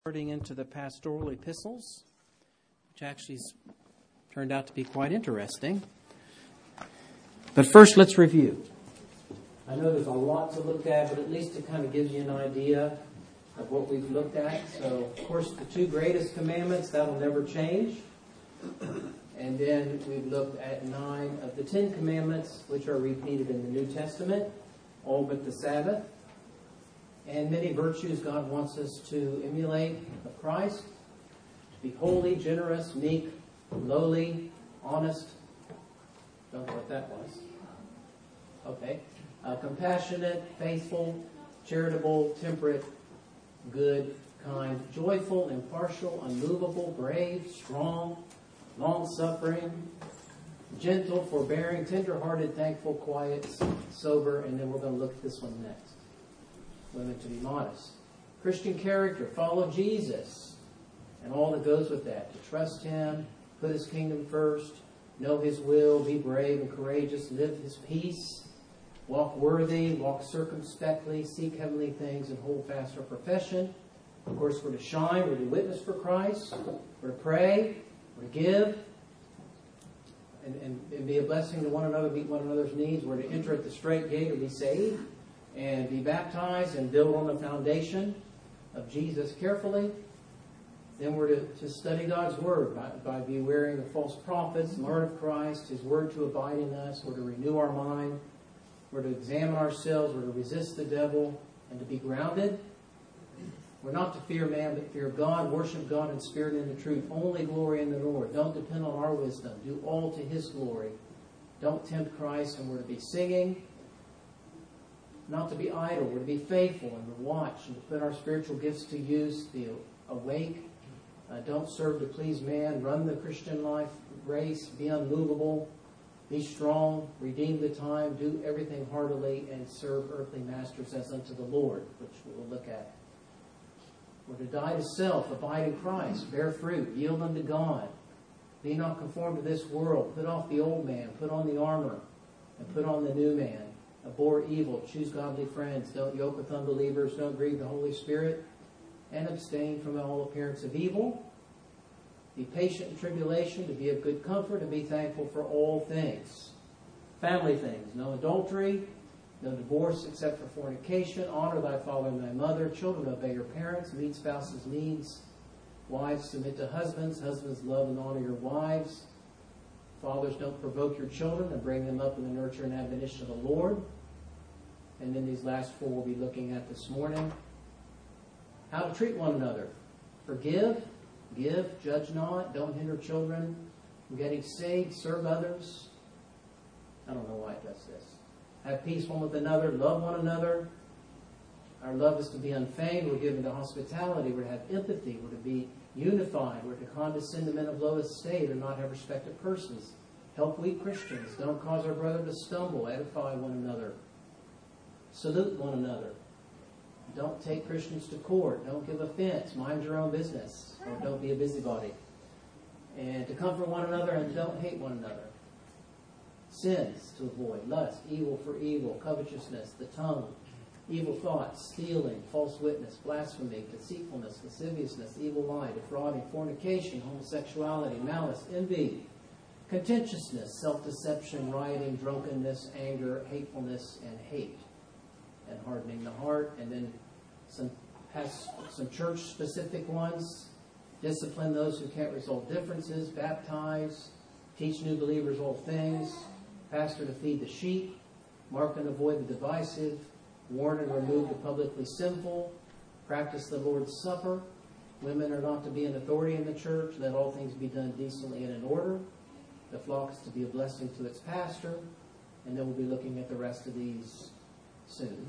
Starting into the pastoral epistles, which actually turned out to be quite interesting. But first, let's review. I know there's a lot to look at, but at least it kind of gives you an idea of what we've looked at. So, of course, the two greatest commandments, that'll never change. And then we've looked at 9 of the 10 commandments, which are repeated in the New Testament, all but the Sabbath. And many virtues God wants us to emulate of Christ, to be holy, generous, meek, lowly, honest. Don't know what that was. Okay. Compassionate, faithful, charitable, temperate, good, kind, joyful, impartial, unmovable, brave, strong, long-suffering, gentle, forbearing, tender-hearted, thankful, quiet, sober, and then we're going to look at this one next. Women to be modest. Christian character, follow Jesus, and all that goes with that. To trust Him, put His kingdom first, know His will, be brave and courageous, live His peace, walk worthy, walk circumspectly, seek heavenly things, and hold fast our profession. Of course, we're to shine, we're to witness for Christ, we're to pray, we're to give, and be a blessing to one another, meet one another's needs. We're to enter at the straight gate or be saved, and be baptized and build on the foundation of Jesus carefully. Then we're to study God's Word by bewailing of false prophets, learn of Christ, His Word to abide in us. We're to renew our mind. We're to examine ourselves. We're to resist the devil and to be grounded. We're not to fear man, but fear God, worship God in spirit and in truth. Only glory in the Lord. Don't depend on our wisdom. Do all to His glory. Don't tempt Christ, and we're to be singing. Not to be idle, we're to be faithful and to watch and to put our spiritual gifts to use, be awake. Don't serve to please man. Run the Christian life race. Be unmovable. Be strong. Redeem the time. Do everything heartily and serve earthly masters as unto the Lord, which we will look at. We're to die to self, abide in Christ, bear fruit, yield unto God. Be not conformed to this world. Put off the old man. Put on the armor and put on the new man. Abhor evil, choose godly friends, don't yoke with unbelievers, don't grieve the Holy Spirit, and abstain from all appearance of evil. Be patient in tribulation, to be of good comfort, and be thankful for all things. Family things, no adultery, no divorce except for fornication, honor thy father and thy mother, children obey your parents, meet spouses' needs, wives submit to husbands, husbands love and honor your wives. Fathers, don't provoke your children and bring them up in the nurture and admonition of the Lord. And then these last 4 we'll be looking at this morning. How to treat one another. Forgive, give, judge not, don't hinder children from getting saved, serve others. I don't know why it does this. Have peace one with another, love one another. Our love is to be unfeigned. We're given to hospitality. We're to have empathy. We're to be unified. We're to condescend to men of low estate and not have respect of persons. Help weak Christians. Don't cause our brother to stumble. Edify one another. Salute one another. Don't take Christians to court. Don't give offense. Mind your own business. Or don't be a busybody. And to comfort one another and don't hate one another. Sins to avoid. Lust, evil for evil, covetousness, the tongue, evil thoughts, stealing, false witness, blasphemy, deceitfulness, lasciviousness, evil lie, defrauding, fornication, homosexuality, malice, envy, contentiousness, self-deception, rioting, drunkenness, anger, hatefulness, and hate, and hardening the heart. And then some church-specific ones. Discipline those who can't resolve differences, baptize, teach new believers all things, pastor to feed the sheep, mark and avoid the divisive, warn and remove the publicly sinful, practice the Lord's Supper. Women are not to be an authority in the church. Let all things be done decently and in order. The flock is to be a blessing to its pastor. And then we'll be looking at the rest of these soon.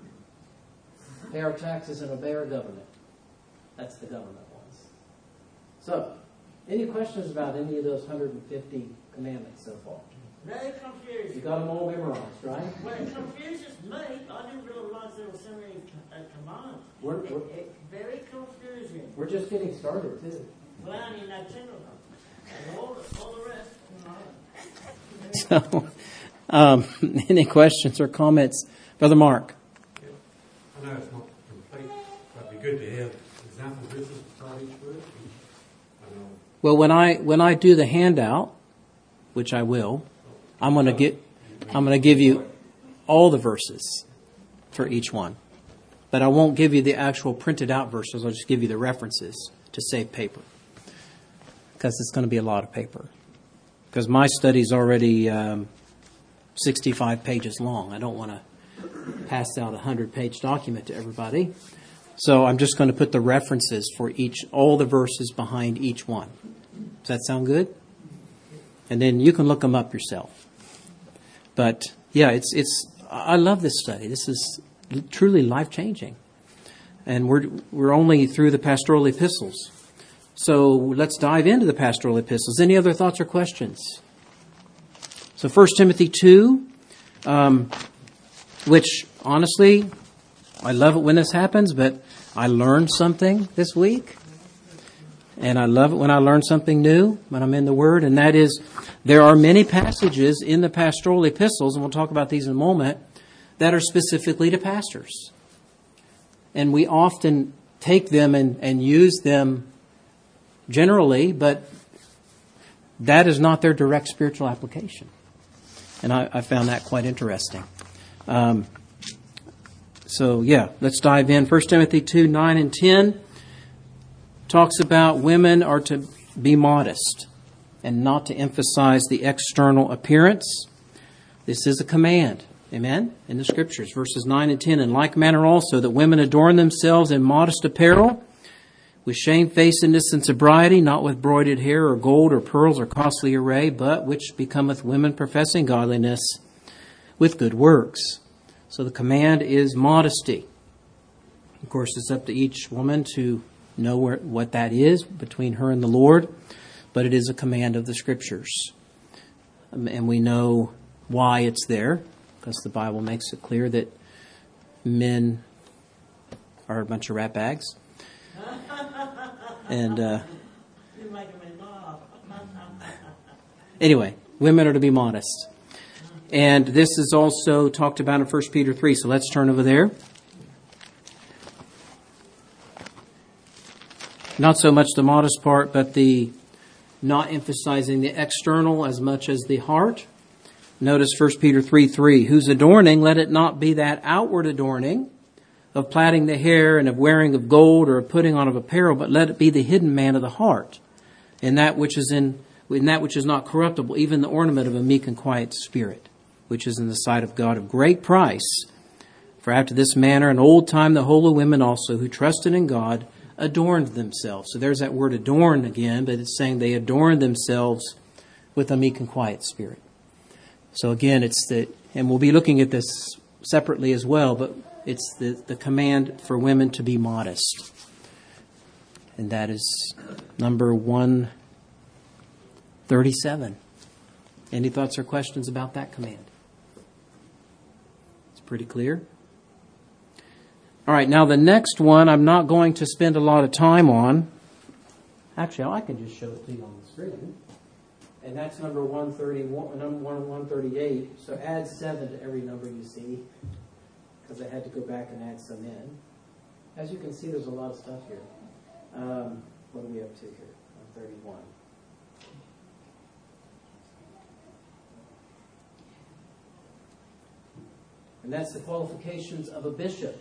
Pay our taxes and obey our government. That's the government ones. So, any questions about any of those 150 commandments so far? Very confusing. You got them all memorized, right? Well, it confuses me. I didn't realize there were so many commands. It's very confusing. We're just getting started, too. Well, I mean, that 10 of them. And all the rest, So, any questions or comments? Brother Mark. I know it's not complete, but it'd be good to have example verses Well, when I do the handout, which I will, I'm going to give you all the verses for each one. But I won't give you the actual printed out verses. I'll just give you the references to save paper. Because it's going to be a lot of paper. Because my study's already 65 pages long. I don't want to pass out a 100-page document to everybody. So I'm just going to put the references for all the verses behind each one. Does that sound good? And then you can look them up yourself. But yeah, I love this study. This is truly life-changing. And we're only through the pastoral epistles. So let's dive into the pastoral epistles. Any other thoughts or questions? So 1 Timothy 2, which honestly, I love it when this happens, but I learned something this week. And I love it when I learn something new when I'm in the Word. And that is, there are many passages in the pastoral epistles, and we'll talk about these in a moment, that are specifically to pastors. And we often take them and use them generally, but that is not their direct spiritual application. And I found that quite interesting. So let's dive in. 1 Timothy 2, 9 and 10 talks about women are to be modest and not to emphasize the external appearance. This is a command. Amen? In the Scriptures, verses 9 and 10. In like manner also, that women adorn themselves in modest apparel, with shamefacedness and sobriety, not with broided hair or gold or pearls or costly array, but which becometh women professing godliness with good works. So the command is modesty. Of course, it's up to each woman to know what that is between her and the Lord, but it is a command of the Scriptures. And we know why it's there, because the Bible makes it clear that men are a bunch of rat bags. And anyway, women are to be modest. And this is also talked about in 1 Peter 3, so let's turn over there. Not so much the modest part, but the not emphasizing the external as much as the heart. Notice 1 Peter 3:3, whose adorning, let it not be that outward adorning of plaiting the hair and of wearing of gold or of putting on of apparel, but let it be the hidden man of the heart, in that which is not corruptible, even the ornament of a meek and quiet spirit, which is in the sight of God of great price. For after this manner in old time the holy women also, who trusted in God, adorned themselves. So there's that word adorn again, but it's saying they adorned themselves with a meek and quiet spirit. So again, and we'll be looking at this separately as well, but it's the command for women to be modest. And that is number 137. Any thoughts or questions about that command? It's pretty clear. All right, now the next one I'm not going to spend a lot of time on. Actually, I can just show it to you on the screen. And that's number 131, number 138. So add 7 to every number you see, because I had to go back and add some in. As you can see, there's a lot of stuff here. What are we up to here? 131. And that's the qualifications of a bishop.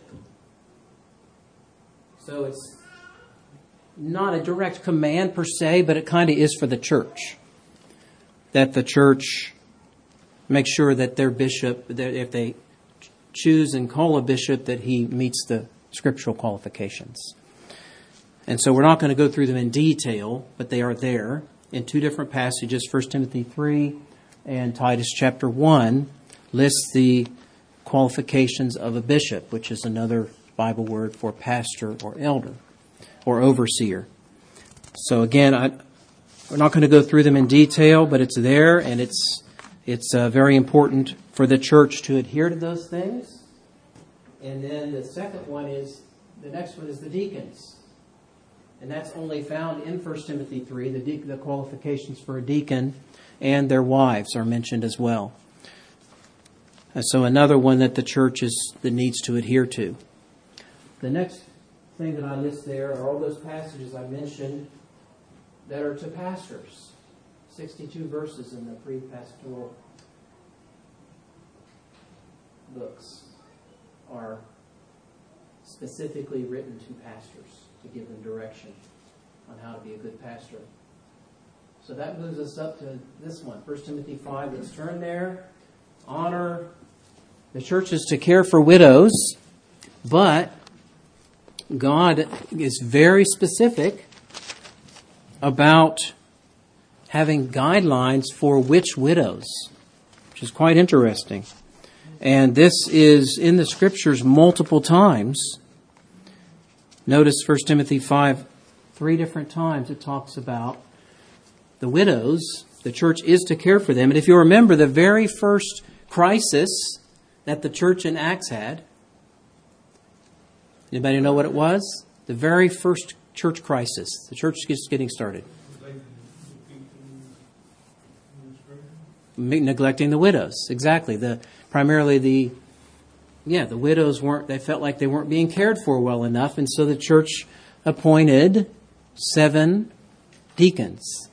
So it's not a direct command per se, but it kind of is for the church. That the church makes sure that their bishop, that if they choose and call a bishop, that he meets the scriptural qualifications. And so we're not going to go through them in detail, but they are there in 2 different passages. 1 Timothy 3 and Titus chapter 1 lists the qualifications of a bishop, which is another Bible word for pastor or elder or overseer. So again, we're not going to go through them in detail, but it's there, and it's very important for the church to adhere to those things. And then the next one is the deacons. And that's only found in 1 Timothy 3. The qualifications for a deacon and their wives are mentioned as well. And so another one that the church that needs to adhere to. The next thing that I list there are all those passages I mentioned that are to pastors. 62 verses in the pre-pastoral books are specifically written to pastors to give them direction on how to be a good pastor. So that moves us up to this one, 1 Timothy 5. Let's turn there. Honor. The church is to care for widows, but God is very specific about having guidelines for which widows, which is quite interesting. And this is in the Scriptures multiple times. Notice 1 Timothy 5, 3 different times it talks about the widows. The church is to care for them. And if you remember, the very first crisis that the church in Acts had, anybody know what it was? The very first church crisis. The church is getting started. Neglecting the widows. Exactly. The widows they felt like they weren't being cared for well enough, and so the church appointed 7 deacons.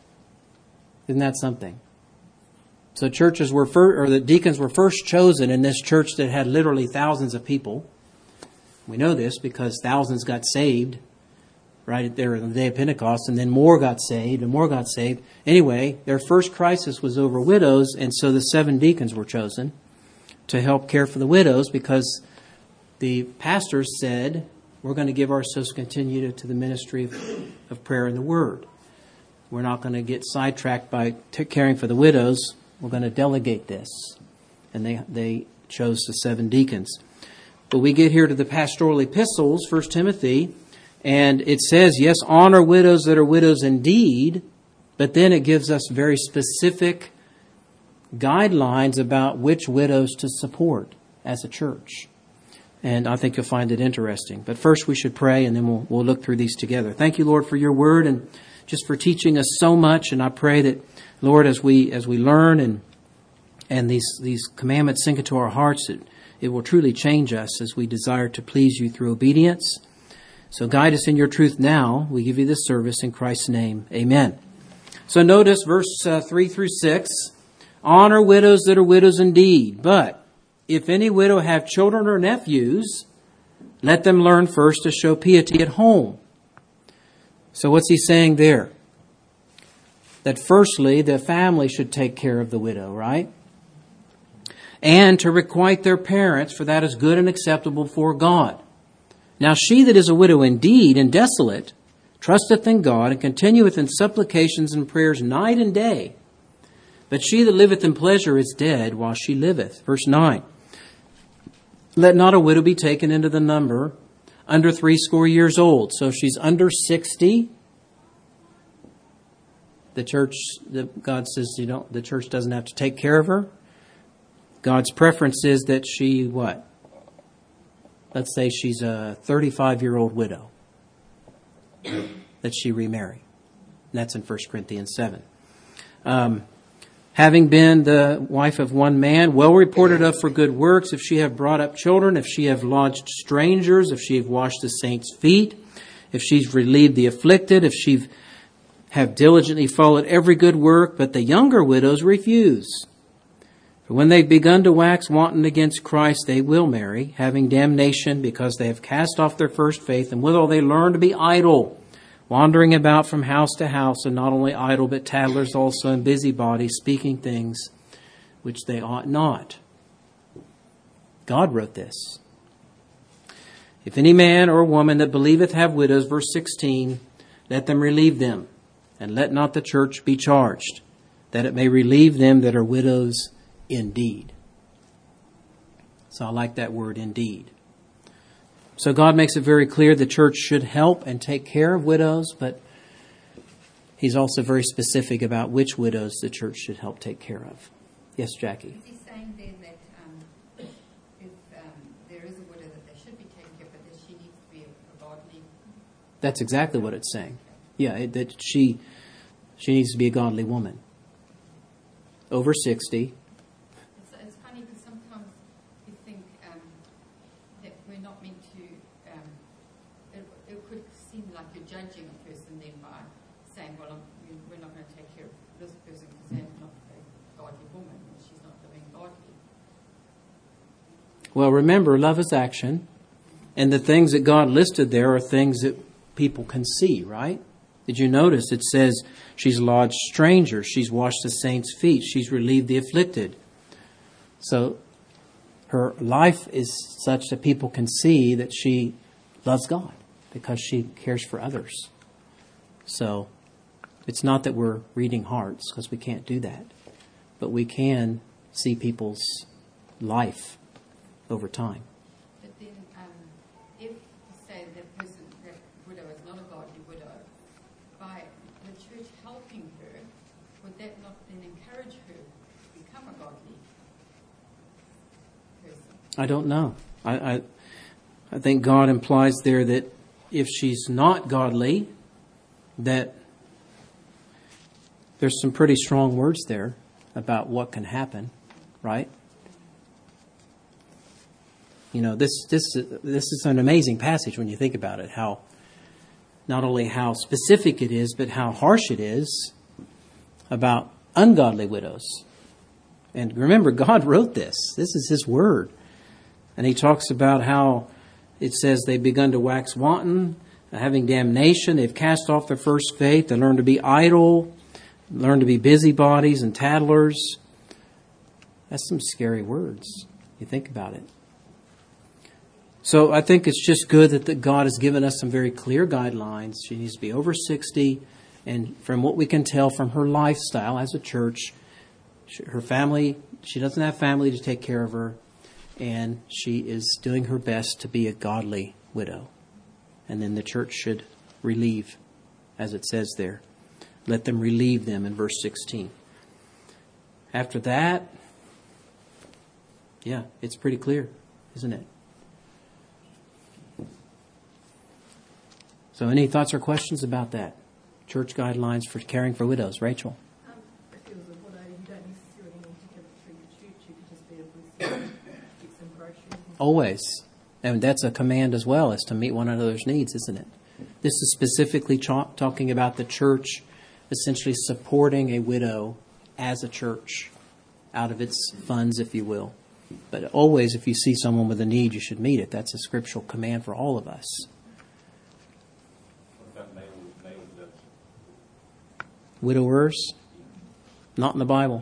Isn't that something? So the deacons were first chosen in this church that had literally thousands of people. We know this because thousands got saved right there on the day of Pentecost, and then more got saved, and more got saved. Anyway, their first crisis was over widows, and so the 7 deacons were chosen to help care for the widows because the pastors said, we're going to give ourselves continue to the ministry of prayer and the Word. We're not going to get sidetracked by caring for the widows. We're going to delegate this. And they chose the 7 deacons. But we get here to the pastoral epistles, 1 Timothy, and it says, yes, honor widows that are widows indeed, but then it gives us very specific guidelines about which widows to support as a church. And I think you'll find it interesting. But first we should pray, and then we'll look through these together. Thank you, Lord, for your word and just for teaching us so much. And I pray that, Lord, as we learn and these commandments sink into our hearts, it will truly change us as we desire to please you through obedience. So guide us in your truth now. We give you this service in Christ's name. Amen. So notice verse 3 through 6. Honor widows that are widows indeed. But if any widow have children or nephews, let them learn first to show piety at home. So what's he saying there? That firstly, the family should take care of the widow, right? And to requite their parents, for that is good and acceptable before God. Now she that is a widow indeed and desolate, trusteth in God, and continueth in supplications and prayers night and day. But she that liveth in pleasure is dead while she liveth. Verse 9. Let not a widow be taken into the number under 80 years old. So if she's under 60, God says the church doesn't have to take care of her. God's preference is that she, what? Let's say she's a 35-year-old widow. That she remarry. And that's in 1 Corinthians 7. Having been the wife of one man, well reported of for good works, if she have brought up children, if she have lodged strangers, if she have washed the saints' feet, if she's relieved the afflicted, if she have diligently followed every good work, but the younger widows refuse. For when they've begun to wax wanton against Christ, they will marry, having damnation, because they have cast off their first faith, and withal they learn to be idle, wandering about from house to house, and not only idle, but tattlers also, and busybodies, speaking things which they ought not. God wrote this. If any man or woman that believeth have widows, verse 16, let them relieve them, and let not the church be charged, that it may relieve them that are widows indeed. So I like that word, indeed. So God makes it very clear the church should help and take care of widows, but he's also very specific about which widows the church should help take care of. Yes, Jackie? Is he saying then that if there is a widow that they should be taken care of, but that she needs to be a godly? That's exactly what it's saying. Yeah, that she needs to be a godly woman. Over 60. It's funny because sometimes you think that we're not meant to person then by saying, well, we're not going to take care of this person because they're not a godly woman or she's not living godly. Well, remember, love is action. And the things that God listed there are things that people can see, right? Did you notice it says she's lodged strangers, she's washed the saints' feet, she's relieved the afflicted. So her life is such that people can see that she loves God because she cares for others. So it's not that we're reading hearts, because we can't do that. But we can see people's life over time. But then if, say, that person, that widow is not a godly widow, by the church helping her, would that not then encourage her to become a godly person? I don't know. I think God implies there that if she's not godly, that there's some pretty strong words there about what can happen, right? You know, this is an amazing passage when you think about it, how not only how specific it is, but how harsh it is about ungodly widows. And remember, God wrote this. This is His Word. And He talks about how it says they've begun to wax wanton, having damnation. They've cast off their first faith. They learn to be idle, learn to be busybodies and tattlers. That's some scary words. You think about it. So I think it's just good that God has given us some very clear guidelines. She needs to be over 60. And from what we can tell from her lifestyle as a church, her family, she doesn't have family to take care of her. And she is doing her best to be a godly widow. And then the church should relieve, as it says there. Let them relieve them in verse 16. After that, yeah, it's pretty clear, isn't it? So any thoughts or questions about that? Church guidelines for caring for widows. Rachel? If it was a widow, you don't necessarily need to give it through the church. You could just be a blessing, get some groceries. Always. And that's a command as well, is to meet one another's needs, isn't it? This is specifically talking about the church essentially supporting a widow as a church out of its funds, if you will. But always, if you see someone with a need, you should meet it. That's a scriptural command for all of us. Widowers? Not in the Bible.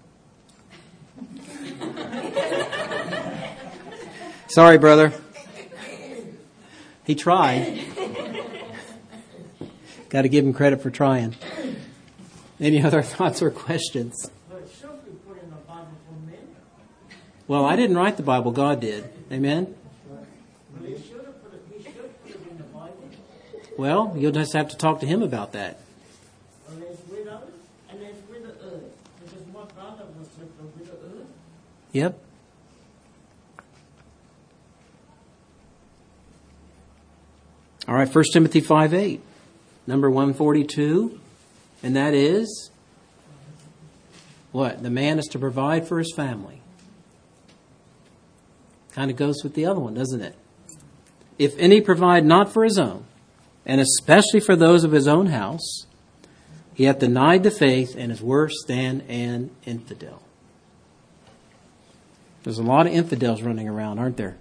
Sorry, brother. He tried. Got to give him credit for trying. Any other thoughts or questions? But it should be put in the Bible for men. Well, I didn't write the Bible. God did. Amen? But he should put it in the Bible. Well, you'll just have to talk to him about that. Well, there's widows and there's widowers. Because my brother was with a widower. Yep. All right, 1 Timothy 5:8, number 142, and that is what? The man is to provide for his family. Kind of goes with the other one, doesn't it? If any provide not for his own, and especially for those of his own house, he hath denied the faith and is worse than an infidel. There's a lot of infidels running around, aren't there?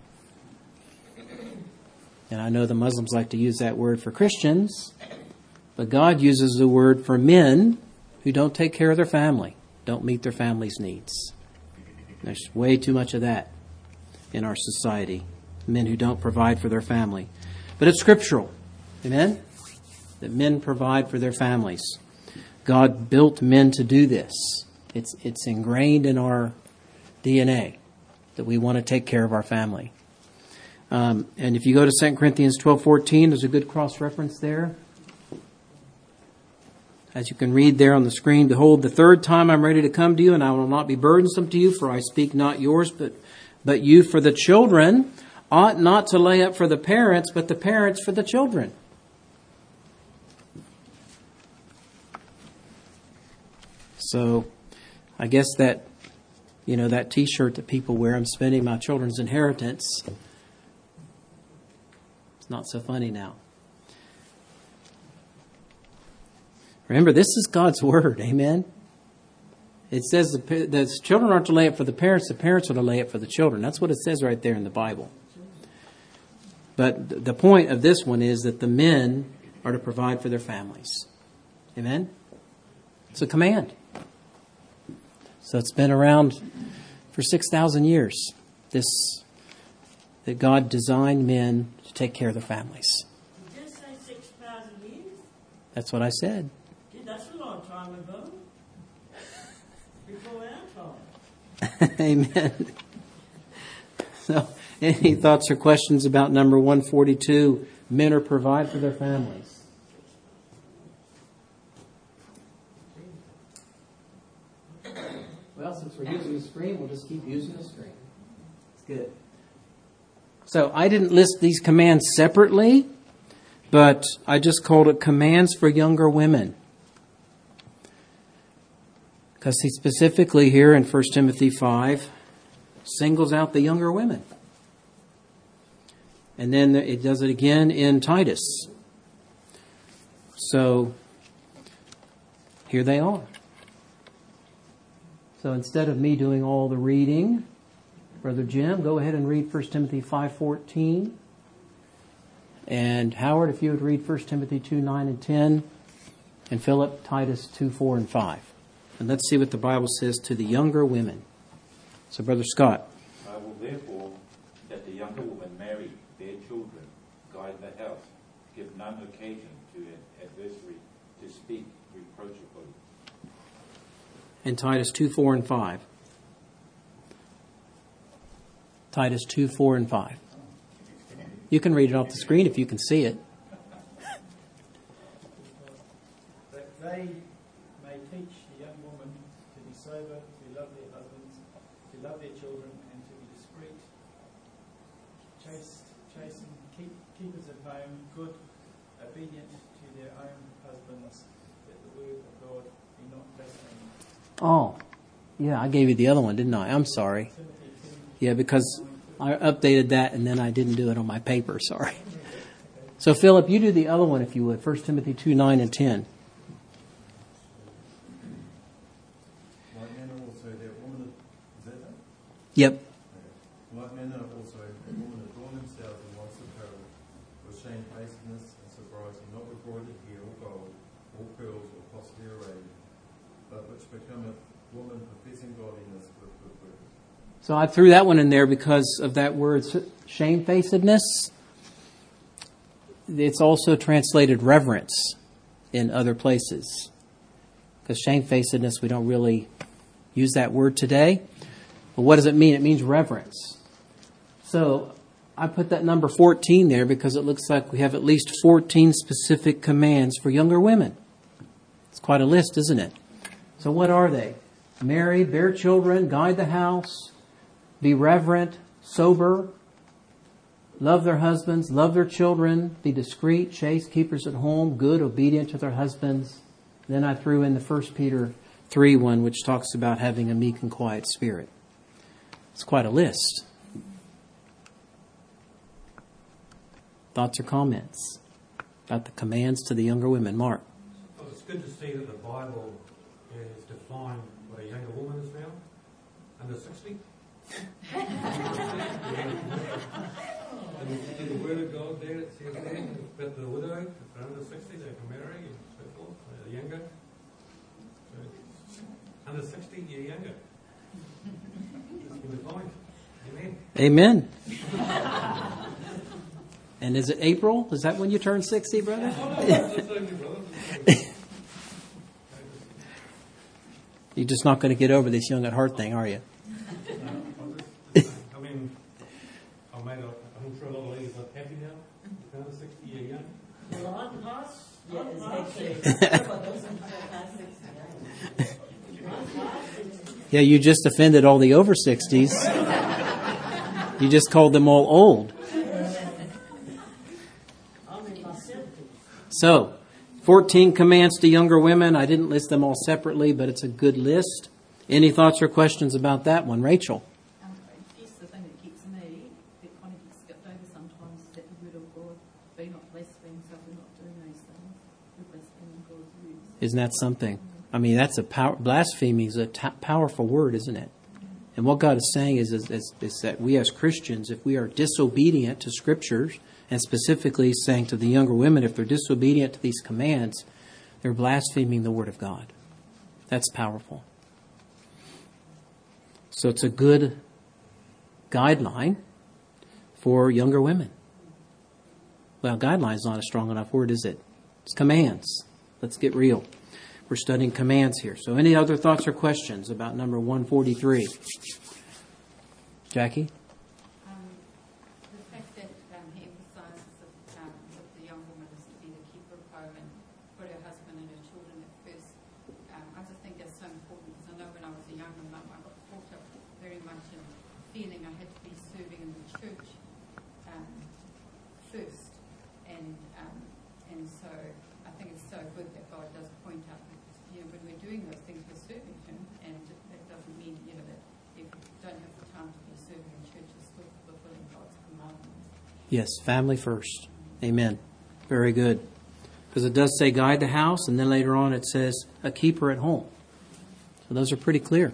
And I know the Muslims like to use that word for Christians, but God uses the word for men who don't take care of their family, don't meet their family's needs. There's way too much of that in our society, men who don't provide for their family. But it's scriptural, amen? That men provide for their families. God built men to do this. It's ingrained in our DNA that we want to take care of our family. And if you go to 2 Corinthians 12:14, there's a good cross-reference there. As you can read there on the screen, behold, the third time I'm ready to come to you, and I will not be burdensome to you, for I speak not yours, but you. For the children ought not to lay up for the parents, but the parents for the children. So I guess that, that T-shirt that people wear, I'm spending my children's inheritance, it's not so funny now. Remember, this is God's word. Amen. It says the children aren't to lay up for the parents are to lay up for the children. That's what it says right there in the Bible. But the point of this one is that the men are to provide for their families. Amen? It's a command. So it's been around for 6,000 years, that God designed men to take care of their families. Did you say 6,000 years? That's what I said. Dude, that's a long time ago. Before our time. Amen. So, any thoughts or questions about number 142? Men are provide for their families. Well, since we're using the screen, we'll just keep using the screen. It's good. So, I didn't list these commands separately, but I just called it commands for younger women. Because he specifically here in 1 Timothy 5 singles out the younger women. And then it does it again in Titus. So, here they are. So instead of me doing all the reading, Brother Jim, go ahead and read 1 Timothy 5:14. And Howard, if you would read 1 Timothy 2:9 and 10. And Philip, Titus 2:4 and 5. And let's see what the Bible says to the younger women. So, Brother Scott. I will therefore that the younger women marry their children, guide the house, give none occasion to an adversary to speak reproachably. And Titus 2:4 and 5. Titus 2:4 and 5. You can read it off the screen if you can see it. That they may teach the young woman to be sober, to love their husbands, to love their children, and to be discreet, chasten, keepers at home, good, obedient to their own husbands, that the word of God be not blasphemed. Oh, yeah, I gave you the other one, didn't I? I'm sorry. Yeah, because I updated that and then I didn't do it on my paper, sorry. So, Philip, you do the other one if you would, 1 Timothy 2:9 and 10. Like men are also their woman, is that it? Yep. Like men are also women adorn themselves in life's apparel, with shamefacedness and sobriety, not with broidered hair or gold, or pearls, or costly array, but which becometh woman professing godliness with good works. So I threw that one in there because of that word shamefacedness. It's also translated reverence in other places. Because shamefacedness, we don't really use that word today. But what does it mean? It means reverence. So I put that number 14 there because it looks like we have at least 14 specific commands for younger women. It's quite a list, isn't it? So what are they? Marry, bear children, guide the house, be reverent, sober, love their husbands, love their children, be discreet, chaste, keepers at home, good, obedient to their husbands. Then I threw in the 1 Peter 3:1, which talks about having a meek and quiet spirit. It's quite a list. Thoughts or comments about the commands to the younger women? Mark. Well, it's good to see that the Bible has defined what a younger woman is now, under 60. In the Word of God there, it says there that the widow, if they're under 60, they can marry and so forth. They're younger. So, under 60, you're younger. It's been defined. Amen. Amen. And is it April? Is that when you turn 60, brother? You're just not going to get over this young at heart thing, are you? I mean, I'm sure a lot of ladies are happy now. If under 60, you're young. Well, I'm past. Yeah, it's actually. Yeah, you just offended all the over 60s. You just called them all old. I'm in my 70s. So, 14 commands to younger women. I didn't list them all separately, but it's a good list. Any thoughts or questions about that one? Rachel? Yes, the thing that gets me, that kind of gets skipped over sometimes, is that the word of God, be not blaspheme, so we're not doing those things. We're blaspheming God's words. Isn't that something? I mean, that's blasphemy is a powerful word, isn't it? And what God is saying is that we as Christians, if we are disobedient to Scriptures, and specifically saying to the younger women, if they're disobedient to these commands, they're blaspheming the Word of God. That's powerful. So it's a good guideline for younger women. Well, guideline is not a strong enough word, is it? It's commands. Let's get real. We're studying commands here. So any other thoughts or questions about number 143? Jackie? The fact that he emphasizes that the young woman is to be the keeper of home and put her husband and her children at first, I just think that's so important, because I know when I was a younger mum, I got caught up very much in feeling I had to be serving in the church first. And so I think it's so good that God does point out that, when we're doing those things, we're serving Him, and that doesn't mean, that if you don't have the time to be serving in church, it's still fulfilling God's commandments. Yes, family first. Amen. Very good. Because it does say guide the house, and then later on it says a keeper at home. So those are pretty clear.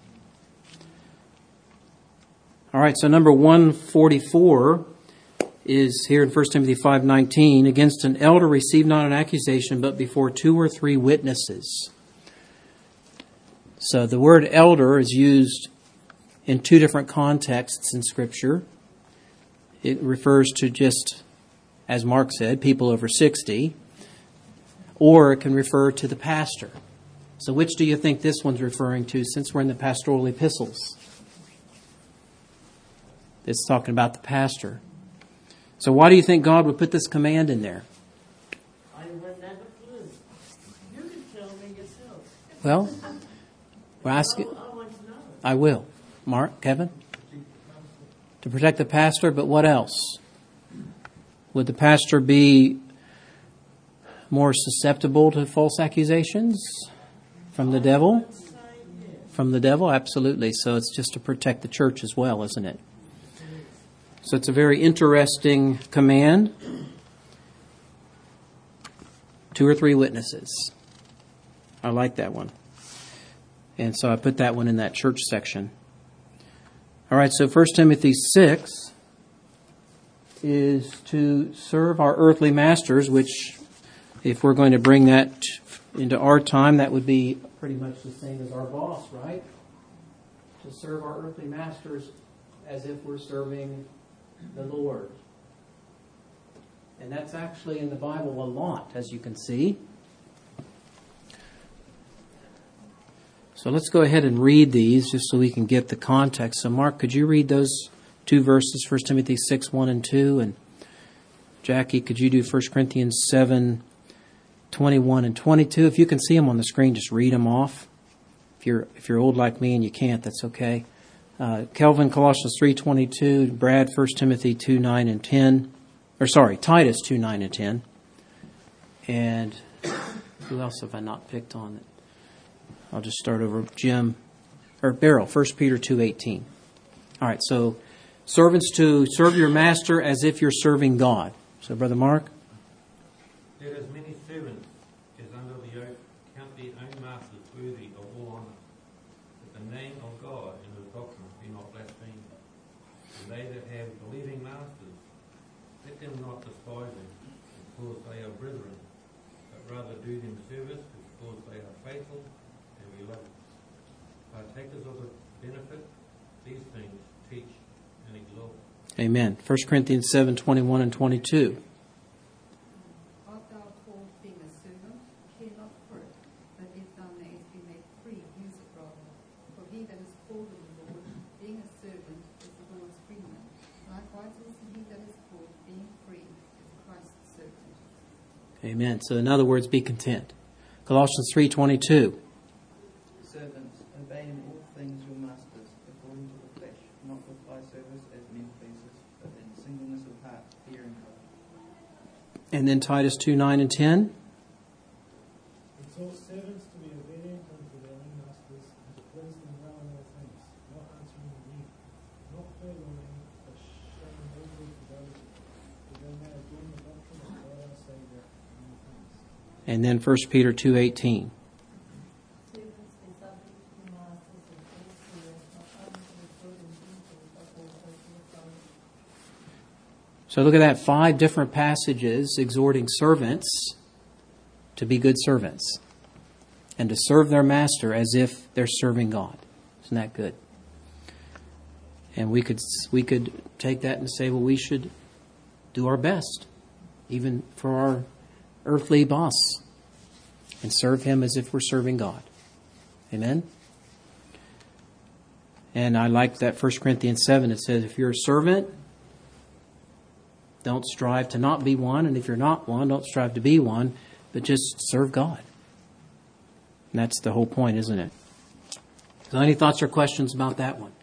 All right, so number 144 is here in 1 Timothy 5:19, against an elder receive not an accusation, but before 2 or 3 witnesses. So the word elder is used in 2 different contexts in Scripture. It refers to just, as Mark said, people over 60, or it can refer to the pastor. So which do you think this one's referring to, since we're in the pastoral epistles? It's talking about the pastor. So why do you think God would put this command in there? I would never clue. You can tell me yourself. Well, we'll ask it. I want to know. I will. Mark, Kevin? To protect the pastor, but what else? Would the pastor be more susceptible to false accusations from the devil? From the devil, absolutely. So it's just to protect the church as well, isn't it? So it's a very interesting command. 2 or 3 witnesses. I like that one. And so I put that one in that church section. All right, so 1 Timothy 6 is to serve our earthly masters, which, if we're going to bring that into our time, that would be pretty much the same as our boss, right? To serve our earthly masters as if we're serving the Lord. And that's actually in the Bible a lot, as you can see. So let's go ahead and read these just so we can get the context. So Mark, could you read those 2 verses, 1 Timothy 6, 1 and 2? And Jackie, could you do 1 Corinthians 7, 21 and 22? If you can see them on the screen, just read them off. If you're old like me and you can't, that's okay. Kelvin, Colossians 3:22, Brad, 1 Timothy 2, 9 and 10. Titus 2, 9 and 10. And who else have I not picked on it? I'll just start over. Beryl, 1 Peter 2:18. All right, so servants to serve your master as if you're serving God. So, Brother Mark? Let as many servants as under the yoke count their own masters worthy of all honour, that the name of God and His doctrine be not blasphemed. And they that have believing masters, let them not despise them, because they are brethren, but rather do them service, because they are faithful and beloved. Partakers of the benefit, these things teach and exalt. Amen. 1 Corinthians 7, 21 and 22. Art thou called being a servant? Care not for it, but if thou mayest be made free, use it rather. For he that is called of the Lord, being a servant, is the Lord's freeman. Likewise also he that is called, being free, is Christ's servant. Amen. So in other words, be content. Colossians 3:22. Servants, obey in all things your masters, according to the flesh, not with eye service as men pleasers, but in singleness of heart, fearing God. And then Titus 2, 9 and 10. Exhort servants to be obedient unto their own masters, and to please them well in all things, not answering the youth, not furthering, but showing every fidelity, that they may adorn the doctrine of God our Saviour in all things. And then 1 Peter 2:18. So look at that, 5 different passages exhorting servants to be good servants and to serve their master as if they're serving God. Isn't that good? And we could take that and say, well, we should do our best, even for our earthly boss, and serve him as if we're serving God. Amen? And I like that 1 Corinthians 7. It says, if you're a servant, don't strive to not be one. And if you're not one, don't strive to be one. But just serve God. And that's the whole point, isn't it? So any thoughts or questions about that one?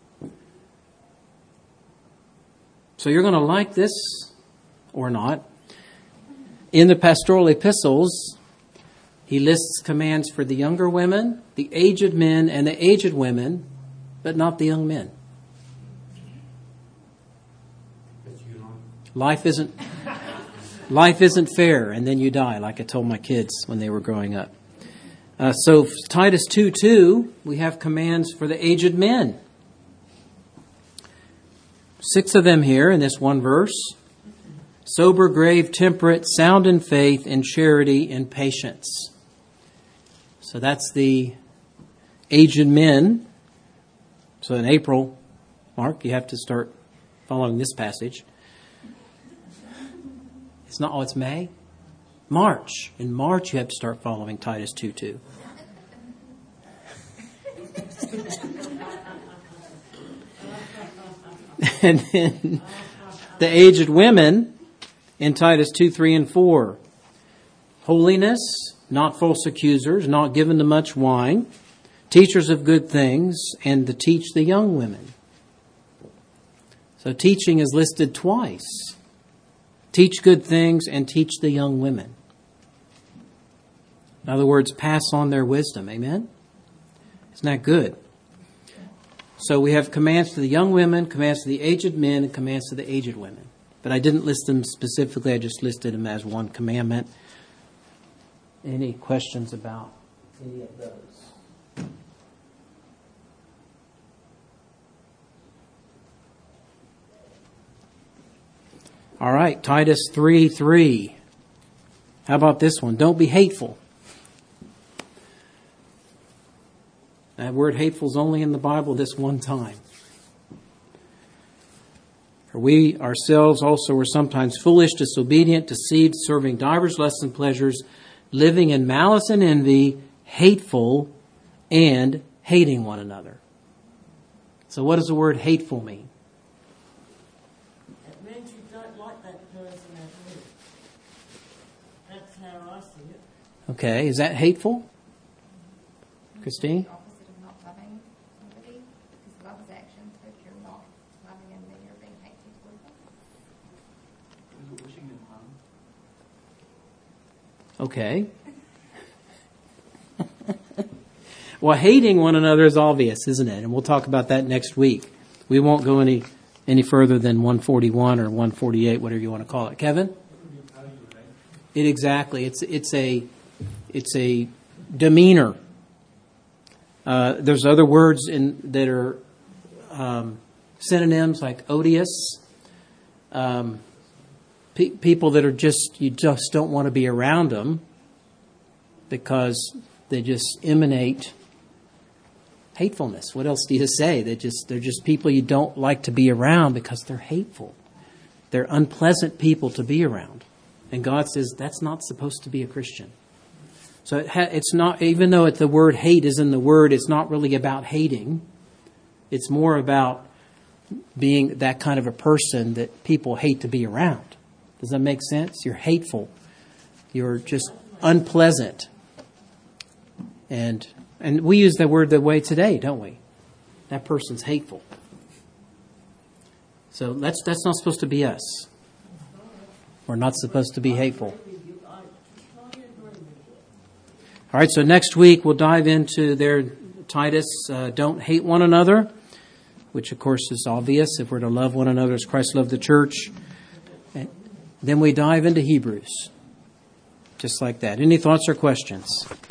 So you're going to like this or not. In the pastoral epistles, he lists commands for the younger women, the aged men, and the aged women, but not the young men. Life isn't fair, and then you die, like I told my kids when they were growing up. So Titus 2:2, we have commands for the aged men. 6 of them here in this one verse. Sober, grave, temperate, sound in faith, in charity, in patience. So that's the aged men. So in April, Mark, you have to start following this passage. It's not, it's May? March. In March, you have to start following Titus 2:2. And then the aged women in Titus 2:3 and 4. Holiness, not false accusers, not given to much wine, teachers of good things, and to teach the young women. So teaching is listed twice. Teach good things and teach the young women. In other words, pass on their wisdom. Amen? Isn't that good? So we have commands to the young women, commands to the aged men, and commands to the aged women. But I didn't list them specifically. I just listed them as one commandment. Any questions about any of those? All right, Titus 3:3. How about this one? Don't be hateful. That word hateful is only in the Bible this one time. For we ourselves also were sometimes foolish, disobedient, deceived, serving divers lusts and pleasures, living in malice and envy, hateful, and hating one another. So what does the word hateful mean? It means you don't like that person at all. That's how I see it. Okay, is that hateful? Christine? The opposite of not loving somebody, because love is action, so if you're not loving them, then you're being hateful toward them. Wishing them harm. Okay. Well, hating one another is obvious, isn't it? And we'll talk about that next week. We won't go any further than 141 or 148, whatever you want to call it. Kevin? Exactly. It's a demeanor. There's other words that are synonyms like odious. People that are you just don't want to be around them because they just emanate hatefulness. What else do you say? They're just people you don't like to be around because they're hateful. They're unpleasant people to be around. And God says that's not supposed to be a Christian. So it's not, even though the word hate is in the word, it's not really about hating. It's more about being that kind of a person that people hate to be around. Does that make sense? You're hateful. You're just unpleasant. And we use that word that way today, don't we? That person's hateful. So that's not supposed to be us. We're not supposed to be hateful. All right, so next week we'll dive into Titus, don't hate one another, which of course is obvious if we're to love one another as Christ loved the church. And then we dive into Hebrews just like that. Any thoughts or questions?